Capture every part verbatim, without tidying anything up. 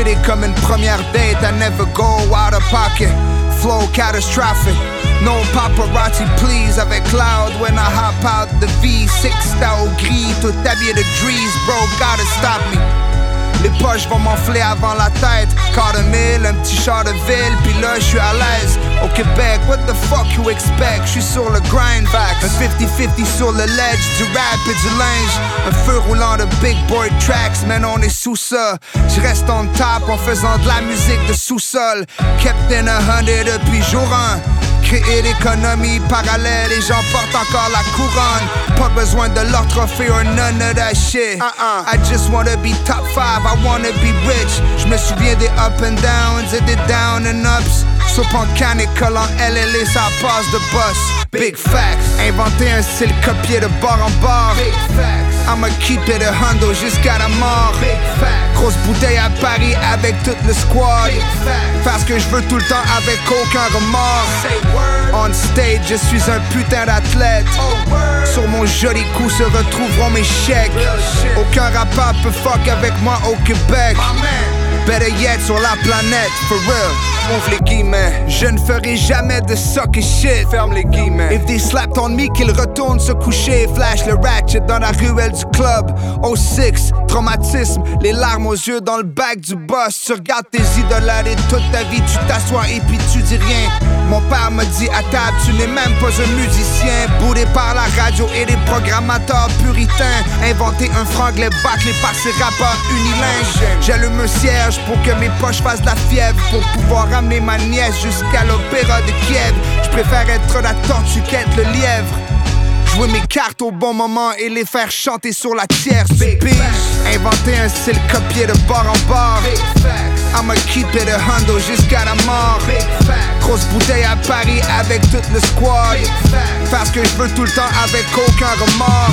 Treat it comme une première date, I never go out of pocket. Flow catastrophic, no paparazzi please. Avec Cloud when I hop out the V six, t'as au gris, tout habillé de Drees, bro, gotta stop me. Les poches vont m'enfler avant la tête. Quart de mille, un petit char de ville, pis là j'suis à l'aise. Au Québec, what the fuck you expect? J'suis sur le grind back. Un fifty fifty sur le ledge, du rap et du linge. Un feu roulant de big boy tracks, man on est sous ça. J'reste on top en faisant de la musique de sous-sol. Kept in a hundred depuis jour un. Créer l'économie parallèle et j'en porte encore la couronne. Pas besoin de leur trophée or none of that shit. uh-uh. I just wanna be top five, I wanna be rich. Je me souviens des up and downs et des down and ups. Soupe en canne et colle en L L A, ça passe de boss. Big facts, inventer un style copié de bord en bord. Big facts, I'ma keep it a hundo jusqu'à la mort. Big facts, grosse bouteille à Paris avec tout le squad. Big facts, faire ce que je veux tout le temps avec aucun remords. Say word. On stage, je suis un putain d'athlète. Oh, sur mon joli coup se retrouveront mes chèques. Aucun rappeur peut fuck avec moi au Québec. Better yet sur la planète, for real. Ouvre les guillemets. Je ne ferai jamais de sucky shit. Ferme les guillemets. If they slapped on me, qu'ils retournent se coucher. Flash le ratchet dans la ruelle du club. oh six, traumatisme, les larmes aux yeux dans le bac du boss. Tu regardes tes idoles aller toute ta vie, tu t'assois et puis tu dis rien. Mon père me dit à table, tu n'es même pas un musicien. Boudé par la radio et les programmateurs puritains. Inventer un franglais bâclé par ces rappeurs unilingues. J'allume un cierge pour que mes poches fassent de la fièvre. Pour pouvoir ramener ma nièce jusqu'à l'opéra de Kiev. Je préfère être la tortue qu'être le lièvre. Jouer mes cartes au bon moment et les faire chanter sur la tierce du beat. Inventer un style copié de bord en bord. I'ma keep it a hundo jusqu'à la mort. Grosse bouteille à Paris avec tout le squad. Faire ce que je veux tout le temps avec aucun remords.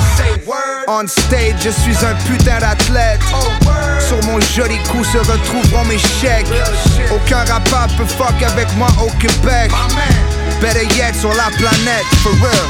On stage, je suis un putain d'athlète. Sur mon joli coup se retrouveront mes chèques. Aucun rappeur peut fuck avec moi au Québec. Better yet sur la planète, for real.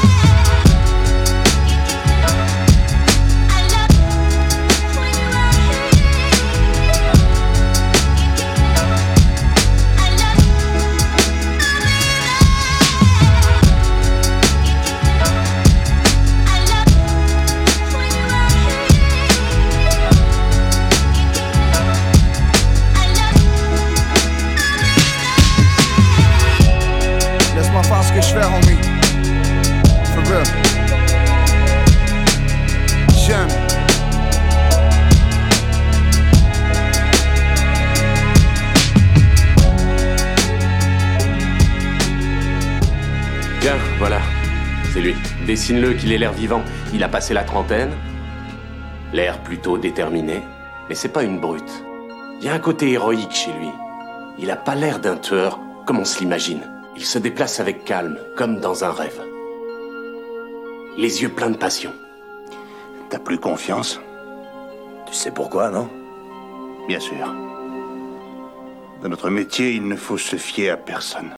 Laisse-moi faire ce que je fais, homie. For real. J'aime. Bien, voilà. C'est lui. Dessine-le qu'il ait l'air vivant. Il a passé la trentaine. L'air plutôt déterminé. Mais c'est pas une brute. Il y a un côté héroïque chez lui. Il a pas l'air d'un tueur, comme on se l'imagine. Il se déplace avec calme, comme dans un rêve. Les yeux pleins de passion. T'as plus confiance? Tu sais pourquoi, non? Bien sûr. Dans notre métier, il ne faut se fier à personne.